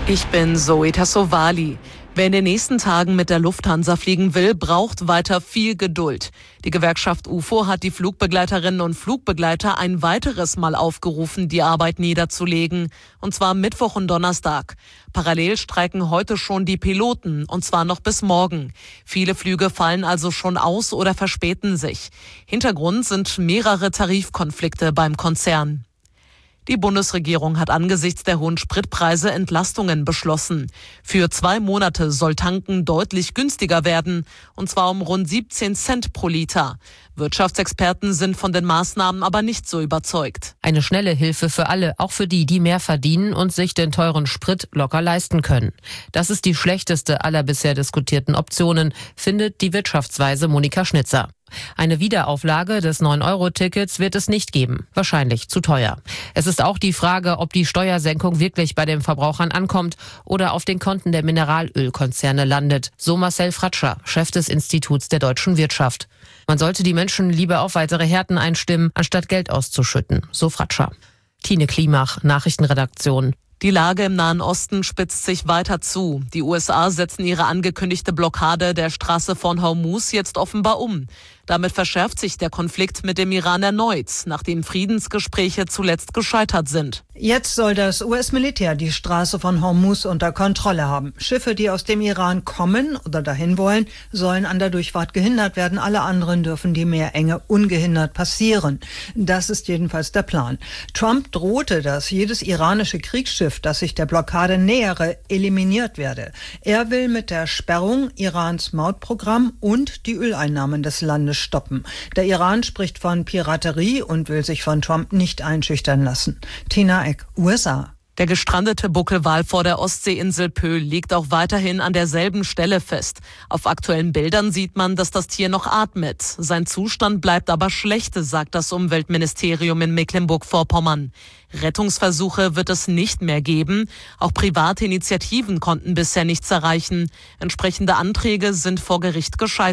Ich bin Zoe Tassovali. Wer in den nächsten Tagen mit der Lufthansa fliegen will, braucht weiter viel Geduld. Die Gewerkschaft UFO hat die Flugbegleiterinnen und Flugbegleiter ein weiteres Mal aufgerufen, die Arbeit niederzulegen. Und zwar Mittwoch und Donnerstag. Parallel streiken heute schon die Piloten, und zwar noch bis morgen. Viele Flüge fallen also schon aus oder verspäten sich. Hintergrund sind mehrere Tarifkonflikte beim Konzern. Die Bundesregierung hat angesichts der hohen Spritpreise Entlastungen beschlossen. Für 2 Monate soll Tanken deutlich günstiger werden, und zwar um rund 17 Cent pro Liter. Wirtschaftsexperten sind von den Maßnahmen aber nicht so überzeugt. Eine schnelle Hilfe für alle, auch für die, die mehr verdienen und sich den teuren Sprit locker leisten können. Das ist die schlechteste aller bisher diskutierten Optionen, findet die Wirtschaftsweise Monika Schnitzer. Eine Wiederauflage des 9-Euro-Tickets wird es nicht geben. Wahrscheinlich zu teuer. Es ist auch die Frage, ob die Steuersenkung wirklich bei den Verbrauchern ankommt oder auf den Konten der Mineralölkonzerne landet. So Marcel Fratscher, Chef des Instituts der deutschen Wirtschaft. Man sollte die Menschen lieber auf weitere Härten einstimmen, anstatt Geld auszuschütten. So Fratscher. Tine Klimach, Nachrichtenredaktion. Die Lage im Nahen Osten spitzt sich weiter zu. Die USA setzen ihre angekündigte Blockade der Straße von Hormuz jetzt offenbar um. Damit verschärft sich der Konflikt mit dem Iran erneut, nachdem Friedensgespräche zuletzt gescheitert sind. Jetzt soll das US-Militär die Straße von Hormuz unter Kontrolle haben. Schiffe, die aus dem Iran kommen oder dahin wollen, sollen an der Durchfahrt gehindert werden. Alle anderen dürfen die Meerenge ungehindert passieren. Das ist jedenfalls der Plan. Trump drohte, dass jedes iranische Kriegsschiff, das sich der Blockade nähere, eliminiert werde. Er will mit der Sperrung Irans Mautprogramm und die Öleinnahmen des Landes stoppen. Der Iran spricht von Piraterie und will sich von Trump nicht einschüchtern lassen. Tina Eck, USA. Der gestrandete Buckelwal vor der Ostseeinsel Pöhl liegt auch weiterhin an derselben Stelle fest. Auf aktuellen Bildern sieht man, dass das Tier noch atmet. Sein Zustand bleibt aber schlecht, sagt das Umweltministerium in Mecklenburg-Vorpommern. Rettungsversuche wird es nicht mehr geben. Auch private Initiativen konnten bisher nichts erreichen. Entsprechende Anträge sind vor Gericht gescheitert.